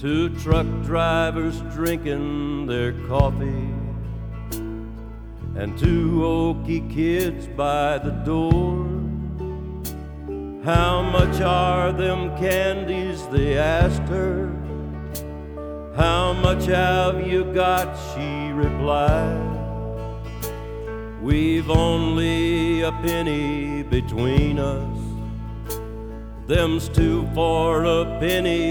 Two truck drivers drinking their coffee, and two Okie kids by the door. How much are them candies, they asked her. How much have you got, she replied. We've only a penny between us, them's two for a penny.